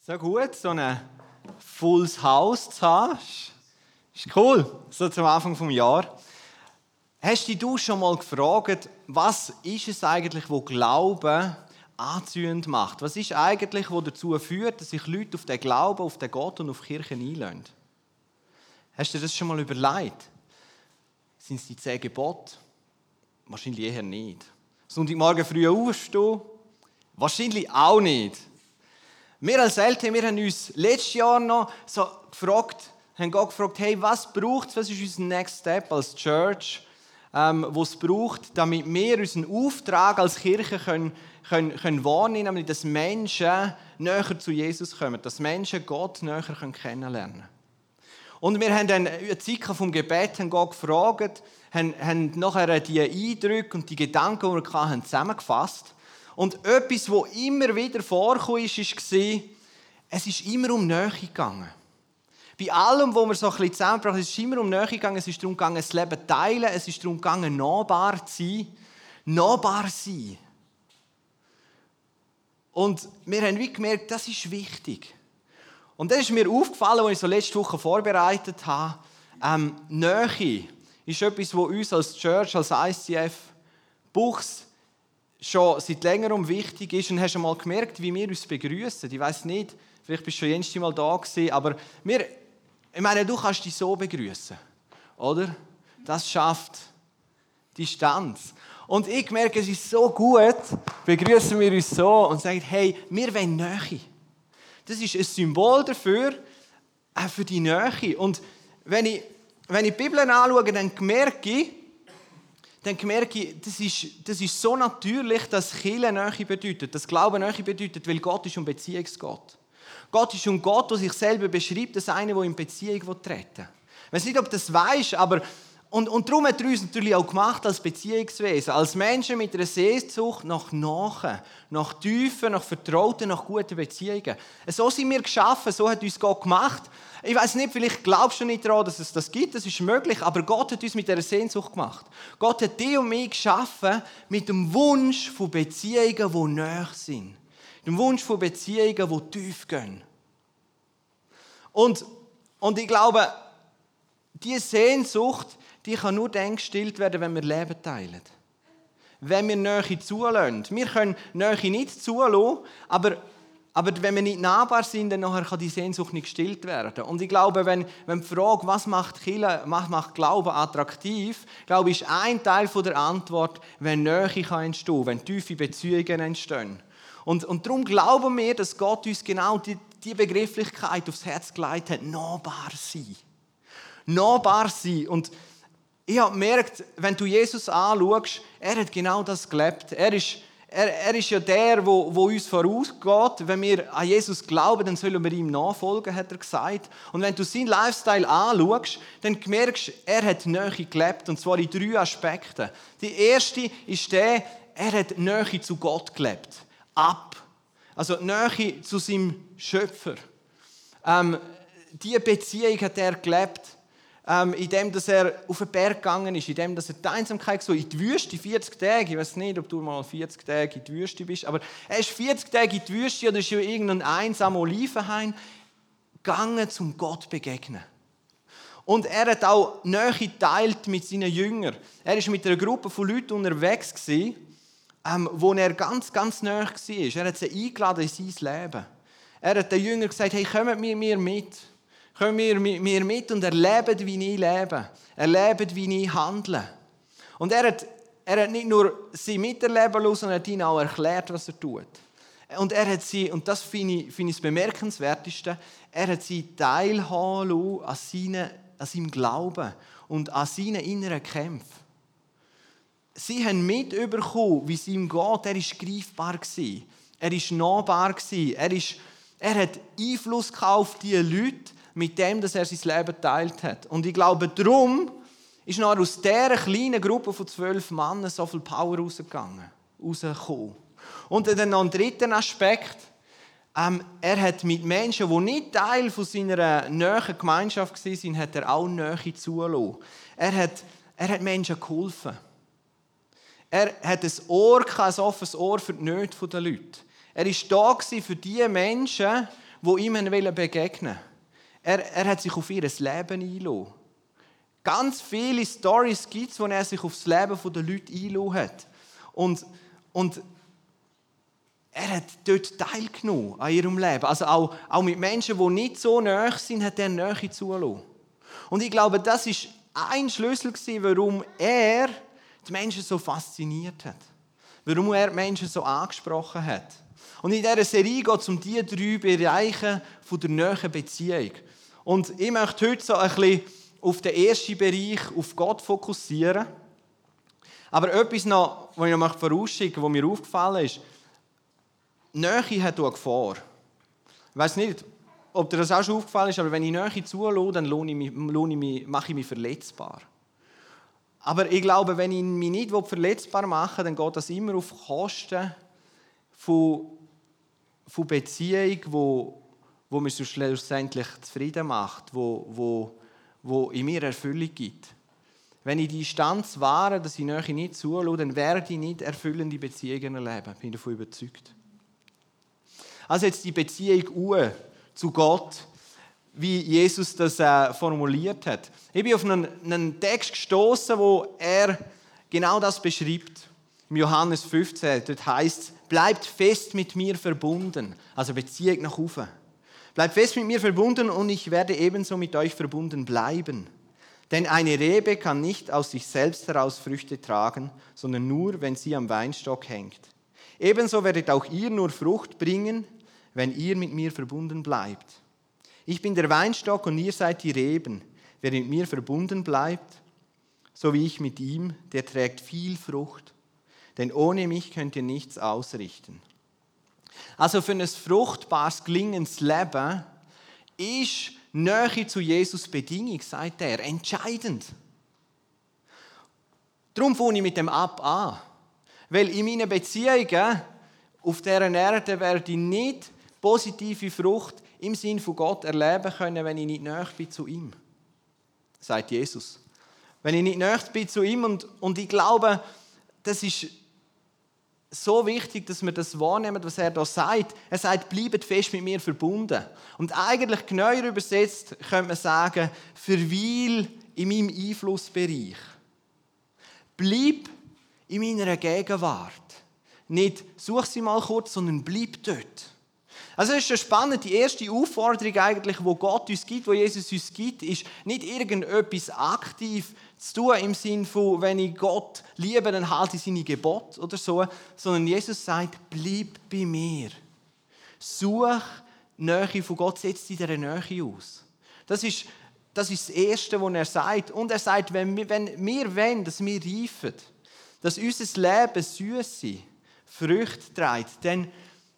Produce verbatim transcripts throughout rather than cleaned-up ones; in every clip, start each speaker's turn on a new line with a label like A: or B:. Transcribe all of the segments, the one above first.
A: So gut, so ein volles Haus zu haben, ist, ist cool, so zum Anfang des Jahres. Hast dich du schon mal gefragt, was ist es eigentlich, wo Glauben anziehend macht? Was ist eigentlich, was dazu führt, dass sich Leute auf den Glauben, auf den Gott und auf die Kirche einlassen? Hast du dir das schon mal überlegt? Sind es die zehn Gebote? Wahrscheinlich eher nicht. Sonntagmorgen früh aufstehen? Wahrscheinlich auch nicht. Wir als Eltern, wir haben uns letztes Jahr noch so gefragt, haben Gott gefragt, hey, was braucht es, was ist unser Next Step als Church, ähm, was es braucht, damit wir unseren Auftrag als Kirche können, können, können wahrnehmen, nämlich dass Menschen näher zu Jesus kommen, dass Menschen Gott näher können kennenlernen können. Und wir haben dann eine Zeit vom Gebet haben Gott gefragt, haben, haben nachher die Eindrücke und die Gedanken, die wir hatten, zusammengefasst. Und etwas, das immer wieder vorkam, ist, war, es ist immer um Nähe gegangen. Bei allem, was wir so ein bisschen zusammenbrachten, es ist immer um Nähe gegangen, es ist darum gegangen, das Leben zu teilen, es ist darum gegangen, nahbar zu sein. Nahbar sein. Und wir haben wie gemerkt, das ist wichtig. Und das ist mir aufgefallen, als ich so letzte Woche vorbereitet habe. Ähm, Nähe ist etwas, das uns als Church, als I C F, Buchs, schon seit längerem wichtig ist. Und hast du mal gemerkt, wie wir uns begrüßen? Ich weiss nicht, vielleicht bist du schon jedes Mal da gewesen, aber wir, ich meine, du kannst dich so begrüßen, oder? Das schafft Distanz. Und ich merke, es ist so gut, begrüßen wir uns so und sagen, hey, wir wollen Nähe. Das ist ein Symbol dafür, auch für die Nähe. Und wenn ich, wenn ich die Bibel anschaue, dann merke ich, dann merke ich, das ist, das ist so natürlich, dass Kirche Nähe bedeutet, dass Glauben Nähe bedeutet, weil Gott ist ein Beziehungsgott. Gott ist ein Gott, der sich selber beschreibt, als einer, der in Beziehung treten will. Ich weiß nicht, ob du das weisst, aber und, und darum hat er uns natürlich auch gemacht als Beziehungswesen, als Menschen mit einer Sehnsucht nach Nahen, nach Tiefen, nach Vertrauten, nach guten Beziehungen. So sind wir geschaffen, so hat uns Gott gemacht. Ich weiß nicht, vielleicht glaubst du nicht daran, dass es das gibt, das ist möglich, aber Gott hat uns mit dieser Sehnsucht gemacht. Gott hat dich und mich geschaffen mit dem Wunsch von Beziehungen, die nahe sind. Dem Wunsch von Beziehungen, die tief gehen. Und, und ich glaube, diese Sehnsucht, die kann nur dann gestillt werden, wenn wir Leben teilen. Wenn wir Nähe zulassen. Wir können Nähe nicht zulassen, aber, aber wenn wir nicht nahbar sind, dann nachher kann die Sehnsucht nicht gestillt werden. Und ich glaube, wenn, wenn die Frage, was macht Kirche, was macht Glauben attraktiv, glaube ich, ist ein Teil der Antwort, wenn Nähe kann entstehen, wenn tiefe Beziehungen entstehen. Und, und darum glauben wir, dass Gott uns genau die, die Begrifflichkeit aufs Herz gelegt hat, nahbar sein. Nahbar sein. Und ich habe gemerkt, wenn du Jesus anschaust, er hat genau das gelebt. Er ist, er, er ist ja der, der uns vorausgeht. Wenn wir an Jesus glauben, dann sollen wir ihm nachfolgen, hat er gesagt. Und wenn du seinen Lifestyle anschaust, dann merkst du, er hat Nähe gelebt, und zwar in drei Aspekten. Die erste ist der, er hat Nähe zu Gott gelebt. Ab. Also Nähe zu seinem Schöpfer. Ähm, diese Beziehung hat er gelebt. Ähm, indem dass er auf den Berg gegangen ist, indem dass er die Einsamkeit so in die Wüste, vierzig Tage, ich weiß nicht, ob du mal vierzig Tage in die Wüste bist, aber er ist vierzig Tage in die Wüste oder ist in irgendein einsamer Olivenhain gegangen, zum Gott begegnen. Und er hat auch Nähe geteilt mit seinen Jüngern. Er war mit einer Gruppe von Leuten unterwegs, ähm, wo er ganz, ganz nahe war. Er hat sie eingeladen in sein Leben. Er hat den Jüngern gesagt, hey, kommt mit mir mit. Kommen wir mit mir mit und erleben, wie ich lebe. Erleben, wie ich handle. Und er hat, er hat nicht nur sie miterleben lassen, sondern hat ihnen auch erklärt, was er tut. Und er hat sie, und das finde ich, finde ich das Bemerkenswerteste, er hat sie teilhaben lassen an, seine, an seinem Glauben und an seinen inneren Kämpfen. Sie haben mitbekommen, wie es ihm geht. Er war greifbar. Er war nahbar. Er, ist, er hat Einfluss auf diese Leute, mit dem, dass er sein Leben geteilt hat. Und ich glaube, darum ist noch aus dieser kleinen Gruppe von zwölf Männern so viel Power rausgegangen, rausgekommen. Und dann noch ein dritter Aspekt. Ähm, er hat mit Menschen, die nicht Teil von seiner nahen Gemeinschaft waren, hat er auch Nähe zulassen. Er hat, er hat Menschen geholfen. Er hat ein Ohr, ein offenes Ohr für die Nöte der Leute. Er war da für die Menschen, die ihm begegnen wollten. Er, er hat sich auf ihr Leben eingelassen. Ganz viele Storys gibt es, wo er sich auf das Leben der Leute eingelassen hat. Und, und er hat dort teilgenommen an ihrem Leben. Also auch, auch mit Menschen, die nicht so nahe sind, hat er Nähe zugelassen. Und ich glaube, das war ein Schlüssel, warum er die Menschen so fasziniert hat. Warum er die Menschen so angesprochen hat. Und in dieser Serie geht es um diese drei Bereiche von der nahen Beziehung. Und ich möchte heute so ein bisschen auf den ersten Bereich, auf Gott fokussieren. Aber etwas noch, was ich noch vorausschicken möchte, was mir aufgefallen ist, Nähe hat eine Gefahr. Ich weiss nicht, ob dir das auch schon aufgefallen ist, aber wenn ich Nähe zulasse, dann lohne ich mich, lohne ich mich, mache ich mich verletzbar. Aber ich glaube, wenn ich mich nicht verletzbar mache, dann geht das immer auf Kosten von, von Beziehung, wo, wo mich schlussendlich zufrieden macht, wo, wo, wo in mir Erfüllung gibt. Wenn ich die Distanz wahre, dass ich Nähe nicht zulasse, dann werde ich nicht erfüllende Beziehungen erleben. Bin davon überzeugt. Also jetzt die Beziehung zu Gott, wie Jesus das äh, formuliert hat. Ich bin auf einen, einen Text gestoßen, wo er genau das beschreibt. Im Johannes fünfzehn, dort heißt es, bleibt fest mit mir verbunden. Also Beziehung nach oben. Bleibt fest mit mir verbunden und ich werde ebenso mit euch verbunden bleiben. Denn eine Rebe kann nicht aus sich selbst heraus Früchte tragen, sondern nur, wenn sie am Weinstock hängt. Ebenso werdet auch ihr nur Frucht bringen, wenn ihr mit mir verbunden bleibt. Ich bin der Weinstock und ihr seid die Reben. Wer mit mir verbunden bleibt, so wie ich mit ihm, der trägt viel Frucht. Denn ohne mich könnt ihr nichts ausrichten. Also für ein fruchtbares, gelingendes Leben ist Nähe zu Jesus Bedingung, sagt er, entscheidend. Darum fange ich mit dem Ab an. Weil in meinen Beziehungen auf dieser Erde werde ich nicht positive Frucht im Sinn von Gott erleben können, wenn ich nicht nahe bin zu ihm. Sagt Jesus. Wenn ich nicht nahe bin zu ihm und, und ich glaube, das ist so wichtig, dass wir das wahrnehmen, was er da sagt. Er sagt, bleibt fest mit mir verbunden. Und eigentlich genauer übersetzt könnte man sagen, verweil in meinem Einflussbereich. Bleib in meiner Gegenwart. Nicht such sie mal kurz, sondern bleib dort. Also es ist schon spannend, die erste Aufforderung eigentlich, die Gott uns gibt, die Jesus uns gibt, ist nicht irgendetwas aktiv zu tun im Sinne von, wenn ich Gott liebe, dann halte ich seine Gebote oder so, sondern Jesus sagt, bleib bei mir. Such Nähe von Gott, setz dich in dieser Nähe aus. Das ist, das ist das Erste, was er sagt. Und er sagt, wenn wir, wenn wir wollen, dass wir reifen, dass unser Leben süße Früchte trägt, dann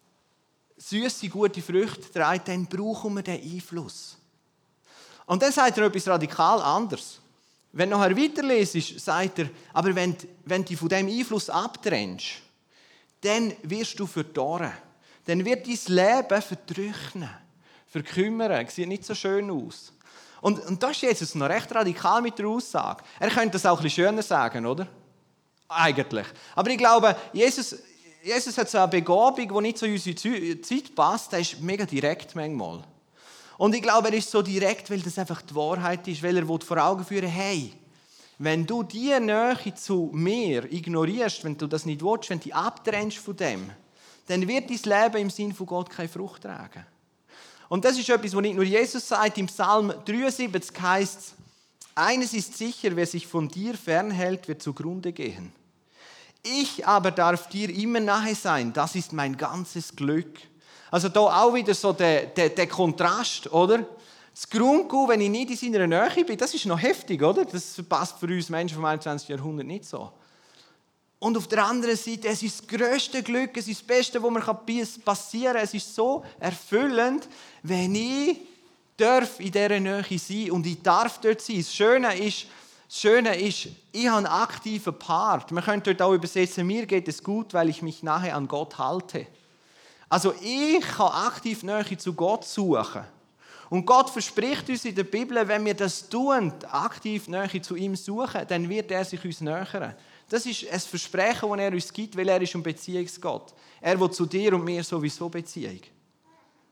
A: süße, gute Früchte trägt, dann brauchen wir diesen Einfluss. Und dann sagt er etwas radikal anderes. Wenn du nachher weiterlesest, sagt er, aber wenn, wenn du dich von diesem Einfluss abtrennst, dann wirst du verdorren. Dann wird dein Leben vertrocknen, verkümmern. Es sieht nicht so schön aus. Und, und das ist jetzt noch recht radikal mit der Aussage. Er könnte das auch ein bisschen schöner sagen, oder? Eigentlich. Aber ich glaube, Jesus, Jesus hat so eine Begabung, die nicht zu unserer Zeit passt. Er ist mega direkt manchmal. Und ich glaube, er ist so direkt, weil das einfach die Wahrheit ist, weil er vor Augen führen, hey, wenn du diese Nähe zu mir ignorierst, wenn du das nicht willst, wenn du dich abtrennst von dem, dann wird dein Leben im Sinn von Gott keine Frucht tragen. Und das ist etwas, was nicht nur Jesus sagt. Im Psalm dreiundsiebzig heißt es, eines ist sicher, wer sich von dir fernhält, wird zugrunde gehen. Ich aber darf dir immer nahe sein, das ist mein ganzes Glück. Also da auch wieder so der, der, der Kontrast, oder? Das Grundgut, wenn ich nicht in seiner Nähe bin, das ist noch heftig, oder? Das passt für uns Menschen vom einundzwanzigsten Jahrhundert nicht so. Und auf der anderen Seite, es ist das grösste Glück, es ist das Beste, was mir passieren kann. Es ist so erfüllend, wenn ich darf in dieser Nähe sein und ich darf dort sein. Das Schöne ist, das Schöne ist, ich habe einen aktiven Part. Man könnte dort auch übersetzen, mir geht es gut, weil ich mich nahe an Gott halte. Also ich kann aktiv Nähe zu Gott suchen. Und Gott verspricht uns in der Bibel, wenn wir das tun, aktiv Nähe zu ihm suchen, dann wird er sich uns nähern. Das ist ein Versprechen, das er uns gibt, weil er ist ein Beziehungsgott. Er will zu dir und mir sowieso Beziehung.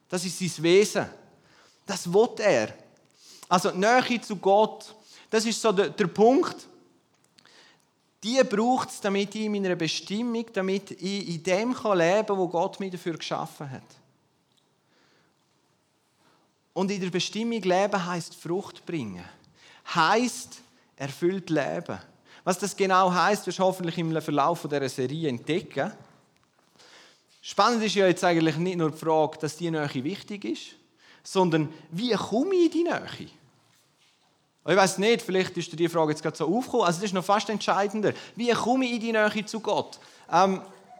A: Das ist sein Wesen. Das will er. Also die Nähe zu Gott, das ist so der, der Punkt. Die braucht es, damit ich in meiner Bestimmung, damit ich in dem leben kann, wo Gott mich dafür geschaffen hat. Und in der Bestimmung leben heisst Frucht bringen. Heisst erfüllt leben. Was das genau heisst, wirst du hoffentlich im Verlauf dieser Serie entdecken. Spannend ist ja jetzt eigentlich nicht nur die Frage, dass die Nähe wichtig ist, sondern wie komme ich in die Nähe? Ich weiss nicht, vielleicht ist dir die Frage jetzt gerade so aufgekommen. Also das ist noch fast entscheidender. Wie komme ich in die Nähe zu Gott? Ähm,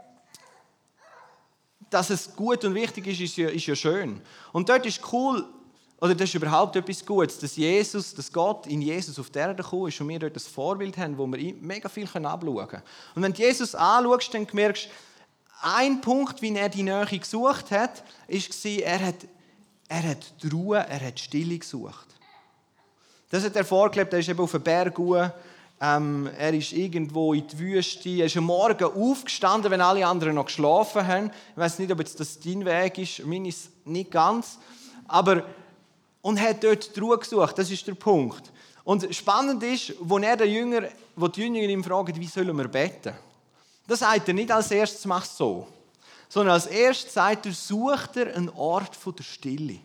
A: dass es gut und wichtig ist, ist ja, ist ja schön. Und dort ist cool, oder das ist überhaupt etwas Gutes, dass Jesus, dass Gott in Jesus auf die Erde gekommen ist und wir dort ein Vorbild haben, wo wir mega viel abschauen können. Und wenn du Jesus anschaust, dann merkst du, ein Punkt, wie er die Nähe gesucht hat, war, er hat, er hat die Ruhe, er hat die Stille gesucht. Das hat er vorgelebt, er ist eben auf einem Berg, ähm, er ist irgendwo in die Wüste, er ist am Morgen aufgestanden, wenn alle anderen noch geschlafen haben. Ich weiß nicht, ob jetzt das dein Weg ist, mein ist nicht ganz. Aber, und er hat dort die Ruhe gesucht, das ist der Punkt. Und spannend ist, wo, er den Jünger, wo die Jünger ihn fragen, wie sollen wir beten? Das sagt er nicht als erstes, mach es so. Sondern als erstes sagt er, sucht er einen Ort der Stille.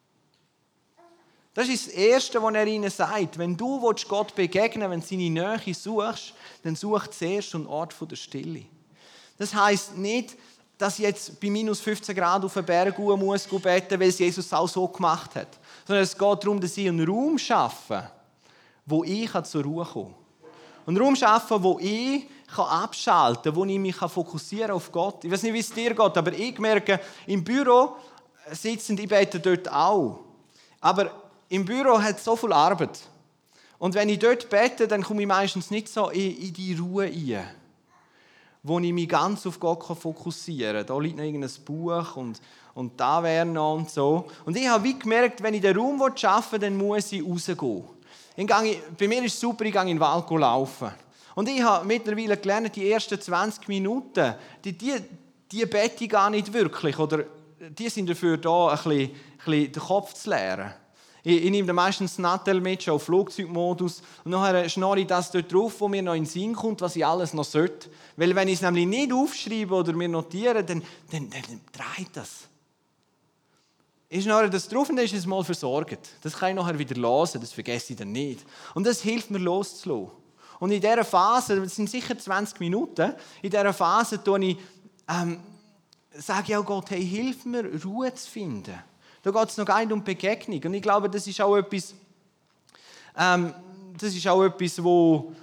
A: Das ist das Erste, was er ihnen sagt. Wenn du Gott begegnen willst, wenn du seine Nähe suchst, dann such zuerst einen Ort der Stille. Das heisst nicht, dass ich jetzt bei minus fünfzehn Grad auf einen Berg beten muss, weil es Jesus auch so gemacht hat. Sondern es geht darum, dass ich einen Raum schaffe, wo ich zur Ruhe komme. Einen Raum schaffen, wo ich abschalten kann, wo ich mich fokussieren kann auf Gott. Ich weiß nicht, wie es dir geht, aber ich merke, im Büro sitzen die beten dort auch. Aber im Büro hat es so viel Arbeit. Und wenn ich dort bete, dann komme ich meistens nicht so in, in die Ruhe rein, wo ich mich ganz auf Gott fokussieren kann. Da liegt noch irgendein Buch und, und da wäre noch und so. Und ich habe wie gemerkt, wenn ich den Raum schaffen will, dann muss ich rausgehen. Ich, bei mir ist es super, ich gehe in den Wald laufen. Und ich habe mittlerweile gelernt, die ersten zwanzig Minuten, die, die, die bete ich gar nicht wirklich. Oder die sind dafür da, ein bisschen, ein bisschen den Kopf zu leeren. Ich, ich nehme meistens das Nattel mit, schon auf Flugzeugmodus. Und nachher schnorre ich das dort drauf, wo mir noch in den Sinn kommt, was ich alles noch sollte. Weil wenn ich es nämlich nicht aufschreibe oder mir notiere, dann, dann, dann, dann dreht das. Ich schnorre das drauf und dann ist es mal versorgt. Das kann ich nachher wieder hören, das vergesse ich dann nicht. Und das hilft mir loszulassen. Und in dieser Phase, das sind sicher zwanzig Minuten, in dieser Phase tue ich, ähm, sage ich auch Gott, hey, hilf mir, Ruhe zu finden. Da geht es noch gar nicht um Begegnung. Und ich glaube, das ist auch etwas, ähm, das ist auch etwas, wo,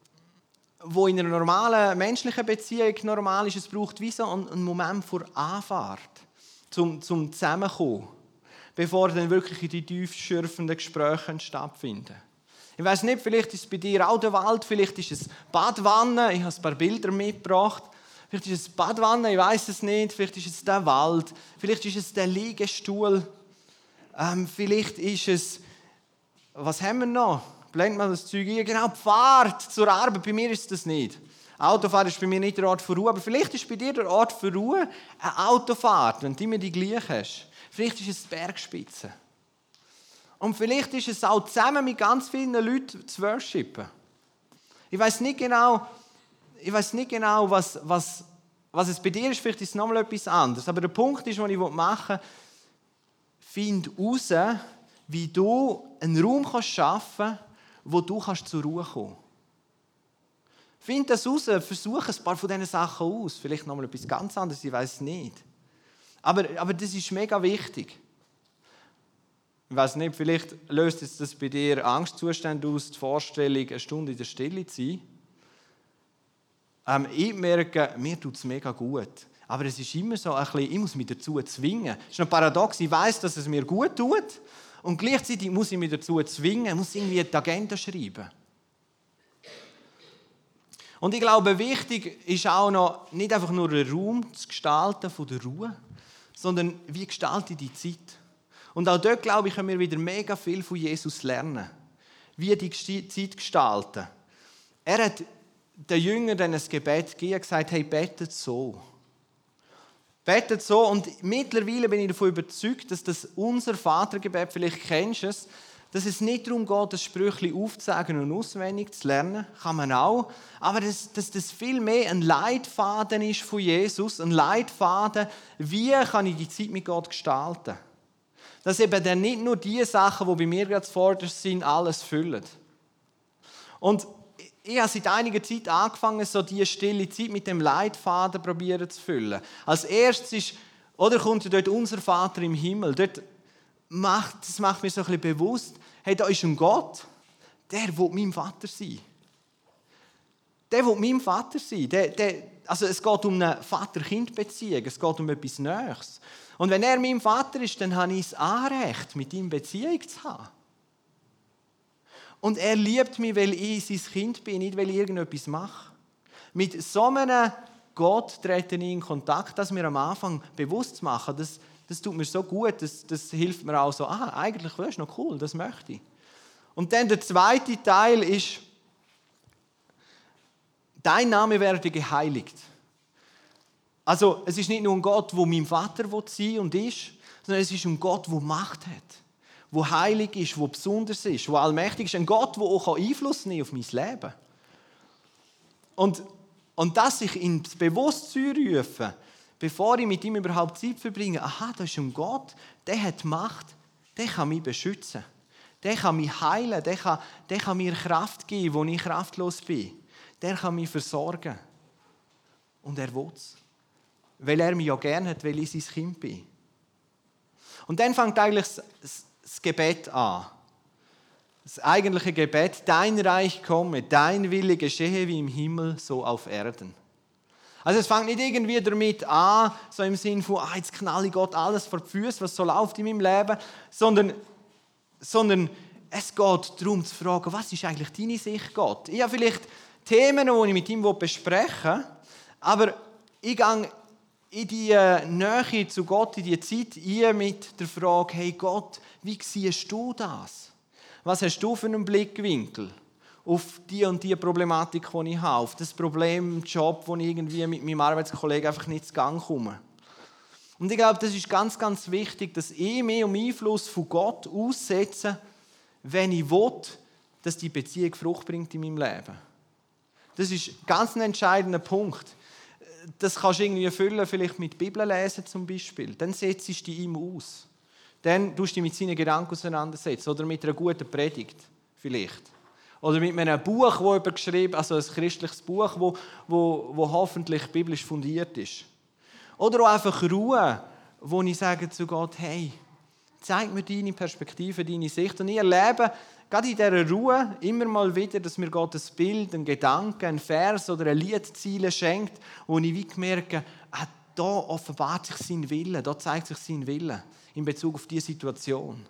A: wo in einer normalen menschlichen Beziehung normal ist. Es braucht wie so einen, einen Moment vor Anfahrt, zum, zum Zusammenkommen, bevor dann wirklich die tiefschürfenden Gespräche stattfinden. Ich weiss nicht, vielleicht ist es bei dir auch der Wald, vielleicht ist es Badwanne, ich habe ein paar Bilder mitgebracht. Vielleicht ist es Badwanne, ich weiss es nicht, vielleicht ist es der Wald, vielleicht ist es der Liegestuhl, ähm, vielleicht ist es, was haben wir noch? Blenden wir das Zeug ein, genau, die Fahrt zur Arbeit, bei mir ist das nicht. Autofahren ist bei mir nicht der Ort für Ruhe, aber vielleicht ist bei dir der Ort für Ruhe eine Autofahrt, wenn du immer die gleiche hast. Vielleicht ist es die Bergspitze. Und vielleicht ist es auch zusammen mit ganz vielen Leuten zu worshipen. Ich weiss nicht genau, ich weiss nicht genau was, was, was es bei dir ist. Vielleicht ist es nochmal etwas anderes. Aber der Punkt ist, den ich machen will, find heraus, wie du einen Raum schaffen kannst, wo du zur Ruhe kommen kannst. Find das heraus, versuche ein paar von diesen Sachen aus. Vielleicht nochmal etwas ganz anderes, ich weiss nicht. Aber, aber das ist mega wichtig. Ich weiss nicht, vielleicht löst jetzt das bei dir Angstzustände aus, die Vorstellung, eine Stunde in der Stille zu sein. Ähm, ich merke, mir tut es mega gut. Aber es ist immer so ein bisschen, ich muss mich dazu zwingen. Es ist noch paradox, ich weiss, dass es mir gut tut. Und gleichzeitig muss ich mich dazu zwingen, ich muss irgendwie die Agenda schreiben. Und ich glaube, wichtig ist auch noch, nicht einfach nur einen Raum zu gestalten von der Ruhe, sondern wie gestalte ich die Zeit? Und auch dort, glaube ich, können wir wieder mega viel von Jesus lernen. Wie die Zeit gestalten. Er hat den Jüngern dann ein Gebet gegeben und gesagt, hey, betet so. betet so und mittlerweile bin ich davon überzeugt, dass das unser Vatergebet, vielleicht kennst du es, dass es nicht darum geht, das Sprüchli aufzusagen und auswendig zu lernen, kann man auch, aber dass, dass das viel mehr ein Leitfaden ist von Jesus, ein Leitfaden, wie kann ich die Zeit mit Gott gestalten. Dass eben dann nicht nur die Sachen, die bei mir gerade zuvorderst sind, alles füllen. Und ich habe seit einiger Zeit angefangen, so diese stille Zeit mit dem Leitfaden probieren zu füllen. Als erstes ist, oder kommt dort unser Vater im Himmel. Dort macht, das macht mir so ein bisschen bewusst, hey, da ist ein Gott, der will mein Vater sein. Der will mein Vater sein. Der, der, also es geht um eine Vater-Kind-Beziehung, es geht um etwas Nächstes. Und wenn er mein Vater ist, dann habe ich das Anrecht, mit ihm Beziehung zu haben. Und er liebt mich, weil ich sein Kind bin, nicht weil ich irgendetwas mache. Mit so einem Gott trete ich in Kontakt, dass mir am Anfang bewusst zu machen, das, das tut mir so gut, das, das hilft mir auch so, ah, eigentlich das ist noch cool, das möchte ich. Und dann der zweite Teil ist, dein Name werde geheiligt. Also es ist nicht nur ein Gott, der mein Vater sein und ist, sondern es ist ein Gott, der Macht hat, der heilig ist, der besonders ist, der allmächtig ist. Ein Gott, der auch Einfluss nehmen kann auf mein Leben. Und, und dass ich ins Bewusstsein rufe, bevor ich mit ihm überhaupt Zeit verbringe, aha, das ist ein Gott, der hat Macht, der kann mich beschützen, der kann mich heilen, der kann, der kann mir Kraft geben, wo ich kraftlos bin. Der kann mich versorgen. Und er will es. Weil er mich ja gerne hat, weil ich sein Kind bin. Und dann fängt eigentlich das, das Gebet an. Das eigentliche Gebet, dein Reich komme, dein Wille geschehe wie im Himmel, so auf Erden. Also es fängt nicht irgendwie damit an, so im Sinn von, ah, jetzt knalle ich Gott alles vor die Füße, was so läuft in meinem Leben, sondern, sondern es geht darum zu fragen, was ist eigentlich deine Sicht, Gott? Ich habe vielleicht Themen, die ich mit ihm besprechen will, aber ich gehe in die Nähe zu Gott, in die Zeit ein mit der Frage, hey Gott, wie siehst du das? Was hast du für einen Blickwinkel auf die und die Problematik, die ich habe, auf das Problem im Job, wo ich irgendwie mit meinem Arbeitskollegen einfach nicht zu Gang komme? Und ich glaube, das ist ganz, ganz wichtig, dass ich mich um Einfluss von Gott aussetze, wenn ich will, dass die Beziehung Frucht bringt in meinem Leben. Das ist ein ganz entscheidender Punkt. Das kannst du irgendwie füllen, vielleicht mit Bibel lesen zum Beispiel. Dann setzt du dich ihm aus. Dann tust du dich mit seinen Gedanken auseinandersetzen. Oder mit einer guten Predigt vielleicht. Oder mit einem Buch, das jemand geschrieben, also ein christliches Buch, das wo, wo, wo hoffentlich biblisch fundiert ist. Oder auch einfach Ruhe, wo ich sage zu Gott, hey, zeig mir deine Perspektive, deine Sicht. Und ich erlebe gerade in dieser Ruhe immer mal wieder, dass mir Gott ein Bild, einen Gedanken, einen Vers oder ein Liedziele schenkt, wo ich wie merke, ah, da offenbart sich sein Wille, da zeigt sich sein Wille in Bezug auf diese Situation.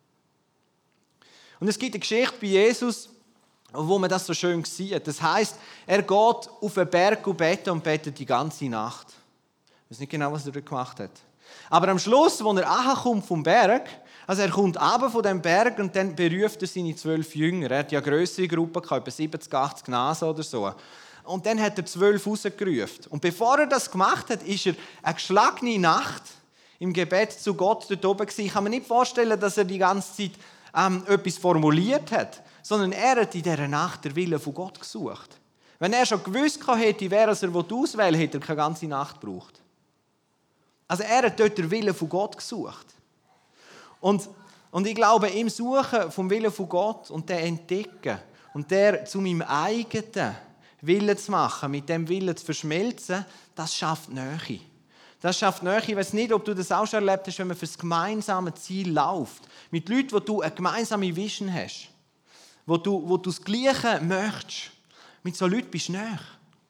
A: Und es gibt eine Geschichte bei Jesus, wo man das so schön sieht. Das heisst, er geht auf einen Berg und betet und betet die ganze Nacht. Ich weiß nicht genau, was er dort gemacht hat. Aber am Schluss, als er runterkommt vom Berg, also er kommt runter von dem Berg und dann beruft er seine zwölf Jünger. Er hat ja grössere Gruppen, etwa siebzig, achtzig Nasen oder so. Und dann hat er zwölf rausgerufen. Und bevor er das gemacht hat, ist er eine geschlagene Nacht im Gebet zu Gott dort oben gewesen. Ich kann mir nicht vorstellen, dass er die ganze Zeit ähm, etwas formuliert hat, sondern er hat in dieser Nacht den Willen von Gott gesucht. Wenn er schon gewusst hätte, wer er auswählen will, hätte er keine ganze Nacht gebraucht. Also er hat dort den Willen von Gott gesucht. Und, und ich glaube, im Suchen vom Willen von Gott und den Entdecken und der zu meinem eigenen Willen zu machen, mit dem Willen zu verschmelzen, das schafft Nähe. Das schafft Nähe. Ich weiß nicht, ob du das auch schon erlebt hast, wenn man für das gemeinsame Ziel läuft. Mit Leuten, wo du eine gemeinsame Vision hast. Wo du, wo du das Gleiche möchtest. Mit so Leuten bist du nahe.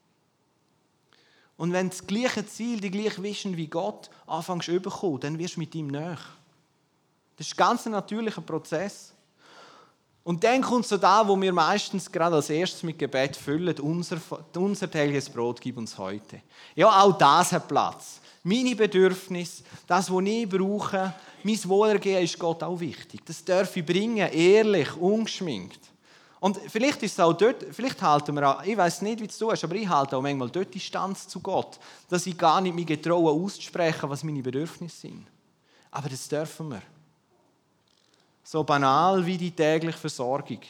A: Und wenn du das gleiche Ziel, die gleiche Vision wie Gott anfängst zu bekommen, dann wirst du mit ihm nahe. Das ist ein ganz natürlicher Prozess. Und dann kommt so da, wo wir meistens gerade als erstes mit Gebet füllen, unser, unser tägliches Brot gib uns heute. Ja, auch das hat Platz. Meine Bedürfnisse, das, was ich brauche, mein Wohlergehen ist Gott auch wichtig. Das darf ich bringen, ehrlich, ungeschminkt. Und vielleicht ist es auch dort, vielleicht halten wir auch, ich weiß nicht, wie du es tust, aber ich halte auch manchmal dort Distanz zu Gott, dass ich gar nicht mich getraue auszusprechen, was meine Bedürfnisse sind. Aber das dürfen wir. So banal wie die tägliche Versorgung.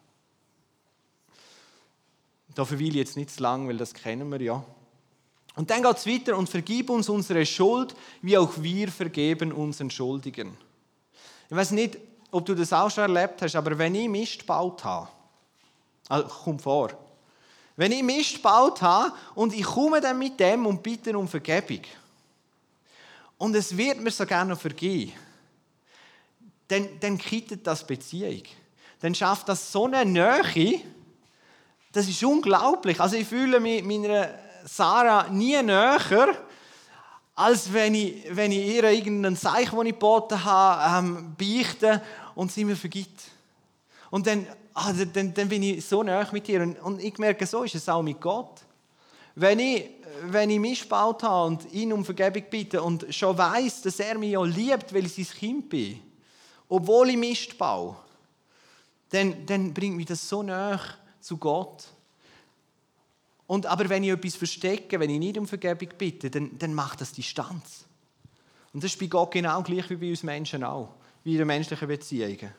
A: Da verweile ich jetzt nicht zu lang, weil das kennen wir ja. Und dann geht es weiter und vergib uns unsere Schuld, wie auch wir vergeben unseren Schuldigen. Ich weiß nicht, ob du das auch schon erlebt hast, aber wenn ich Mist gebaut habe, also kommt vor, wenn ich Mist gebaut habe und ich komme dann mit dem und bitte um Vergebung und es wird mir so gerne noch vergeben, dann, dann kittet das Beziehung. Dann schafft das so eine Nähe, das ist unglaublich. Also ich fühle mich meiner Sarah nie näher, als wenn ich, wenn ich ihr irgendeinen Zeichen, den ich geboten habe, ähm, beichte und sie mir vergibt. Und dann, ah, dann, dann bin ich so nah mit ihr. Und, und ich merke, so ist es auch mit Gott. Wenn ich, wenn ich mich gebaut habe und ihn um Vergebung bitte und schon weiss, dass er mich ja liebt, weil ich sein Kind bin, obwohl ich Mist baue, dann, dann bringt mich das so nah zu Gott. Und, aber wenn ich etwas verstecke, wenn ich nicht um Vergebung bitte, dann, dann macht das Distanz. Und das ist bei Gott genau gleich wie bei uns Menschen auch, wie in den menschlichen Beziehungen.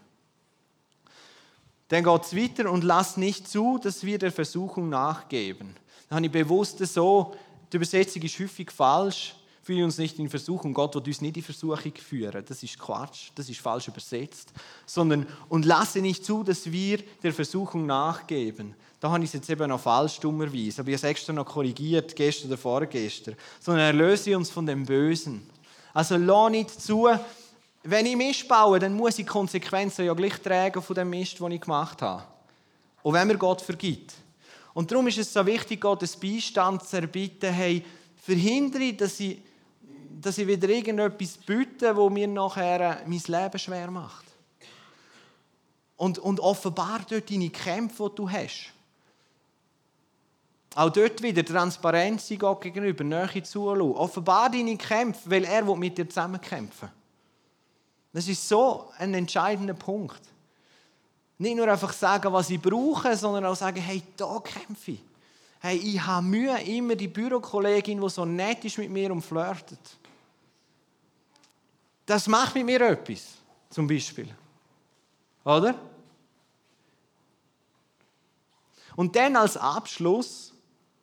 A: Dann geht es weiter und lasst nicht zu, dass wir der Versuchung nachgeben. Da habe ich bewusst so, die Übersetzung ist häufig falsch, führen uns nicht in Versuchung. Gott will uns nicht in Versuchung führen. Das ist Quatsch, das ist falsch übersetzt. Sondern, und lasse nicht zu, dass wir der Versuchung nachgeben. Da habe ich es jetzt eben noch falsch, dummerweise. Aber ich habe es extra noch korrigiert, gestern oder vorgestern. Sondern erlöse uns von dem Bösen. Also lass nicht zu, wenn ich Mist baue, dann muss ich die Konsequenzen ja gleich tragen von dem Mist, den ich gemacht habe. Und wenn mir Gott vergibt. Und darum ist es so wichtig, Gottes Beistand zu erbitten, hey, verhindere, dass ich, dass ich wieder irgendetwas biete, wo mir nachher mein Leben schwer macht. Und, und offenbar dort deine Kämpfe, die du hast. Auch dort wieder Transparenz Gott gegenüber, Nähe zuschauen. Offenbar deine Kämpfe, weil er mit dir zusammenkämpfen will. Das ist so ein entscheidender Punkt. Nicht nur einfach sagen, was ich brauche, sondern auch sagen, hey, da kämpfe ich. Hey, ich habe Mühe, immer die Bürokollegin, die so nett ist mit mir und flirtet. Das macht mit mir etwas, zum Beispiel. Oder? Und dann als Abschluss,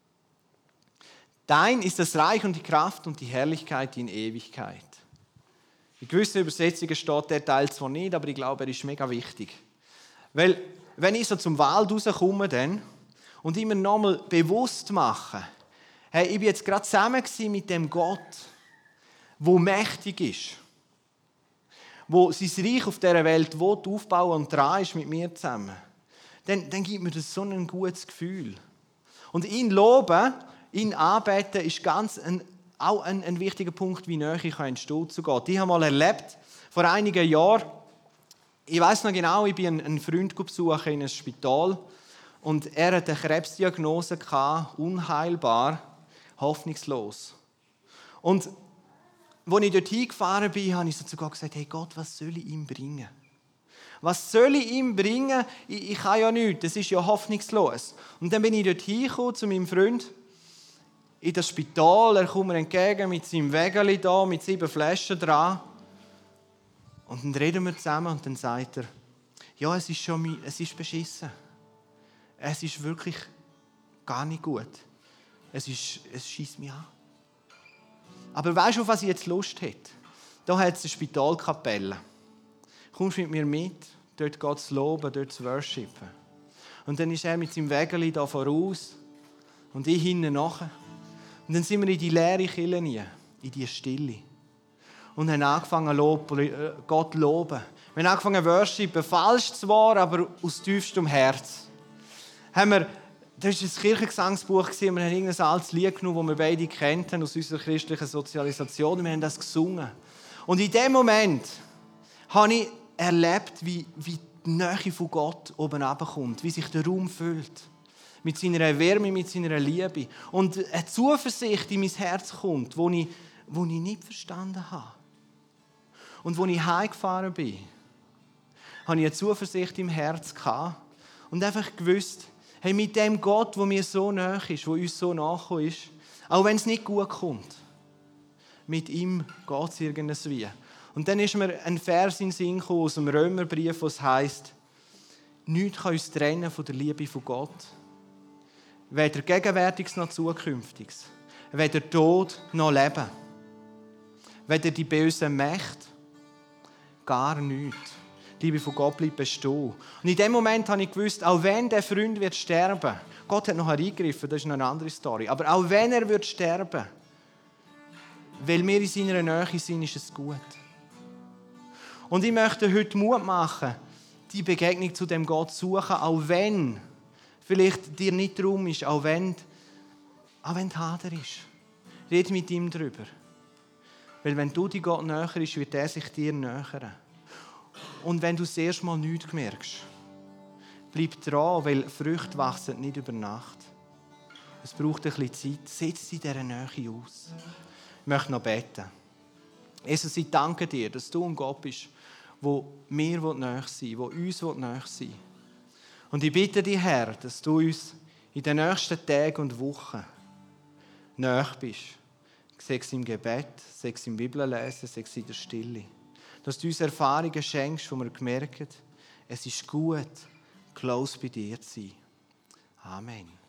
A: dein ist das Reich und die Kraft und die Herrlichkeit in Ewigkeit. In gewissen Übersetzungen steht der Teil zwar nicht, aber ich glaube, er ist mega wichtig. Weil, wenn ich so zum Wald rauskomme dann, und immer nochmal bewusst machen, hey, ich war jetzt gerade zusammen mit dem Gott, der mächtig ist, der sein Reich auf dieser Welt aufbauen und dran ist mit mir zusammen, dann, dann gibt mir das so ein gutes Gefühl. Und ihn loben, ihn anbeten, ist ganz ein, auch ein, ein wichtiger Punkt, wie näher ich entstehen zu Gott. Ich habe mal erlebt, vor einigen Jahren, ich weiß noch genau, ich bin einen Freund besuchen in einem Spital und er hatte eine Krebsdiagnose gehabt, unheilbar, hoffnungslos. Und als ich dort hingefahren bin, habe ich so zu Gott gesagt, hey Gott, was soll ich ihm bringen? Was soll ich ihm bringen? Ich, ich kann ja nichts, das ist ja hoffnungslos. Und dann bin ich dort hingekommen zu meinem Freund in das Spital, er kommt mir entgegen mit seinem Wägeli da, mit sieben Flaschen dran. Und dann reden wir zusammen und dann sagt er, ja, es ist schon, es ist beschissen. Es ist wirklich gar nicht gut. Es, ist, es schiesst mich an. Aber weißt du, auf was ich jetzt Lust hätte? Da hat es eine Spitalkapelle. Kommst du mit mir mit? Dort geht es loben, dort zu worshipen. Und dann ist er mit seinem Wägeli da voraus und ich hinten nachher. Und dann sind wir in die leere Kirche rein, in die Stille. Und haben angefangen, Gott zu loben. Wir haben angefangen zu worshipen, falsch zwar, aber aus tiefstem Herz. Haben wir, das war ein Kirchengesangsbuch, wir haben irgendein altes Lied genommen, das wir beide kannten, aus unserer christlichen Sozialisation. Wir haben das gesungen. Und in dem Moment habe ich erlebt, wie, wie die Nähe von Gott oben runterkommt, wie sich der Raum füllt. Mit seiner Wärme, mit seiner Liebe. Und eine Zuversicht in mein Herz kommt, die ich, die ich nicht verstanden habe. Und als ich heimgefahren bin, hatte ich eine Zuversicht im Herz gehabt. Und einfach gewusst, hey, mit dem Gott, der mir so nahe ist, der uns so nachgekommen ist, auch wenn es nicht gut kommt, mit ihm geht es irgendwie. Und dann ist mir ein Vers in den Sinn gekommen aus dem Römerbrief, wo es heisst, nichts kann uns trennen von der Liebe von Gott. Weder Gegenwärtiges noch Zukünftiges. Weder Tod noch Leben. Weder die bösen Mächte. Gar nichts. Die Liebe von Gott bleibt bestehen. Und in dem Moment habe ich gewusst, auch wenn der Freund wird sterben, Gott hat noch eingegriffen, das ist noch eine andere Story, aber auch wenn er wird sterben, weil wir in seiner Nähe sind, ist es gut. Und ich möchte heute Mut machen, die Begegnung zu dem Gott zu suchen, auch wenn vielleicht dir nicht darum ist, auch wenn, auch wenn es Hader ist. Red mit ihm darüber. Weil wenn du die Gott näher ist, wird er sich dir nähern. Und wenn du das erste Mal nichts merkst, bleib dran, weil Früchte wachsen nicht über Nacht. Es braucht ein bisschen Zeit. Setz dich in dieser Nähe aus. Ich möchte noch beten. Jesus, ich danke dir, dass du ein Gott bist, der mir nahe sein will, der uns nahe sein will. Und ich bitte dich, Herr, dass du uns in den nächsten Tagen und Wochen nahe bist. Sei es im Gebet, sei es im Bibellesen, sei es in der Stille. Dass du uns Erfahrungen schenkst, wo wir merken, es ist gut, close bei dir zu sein. Amen.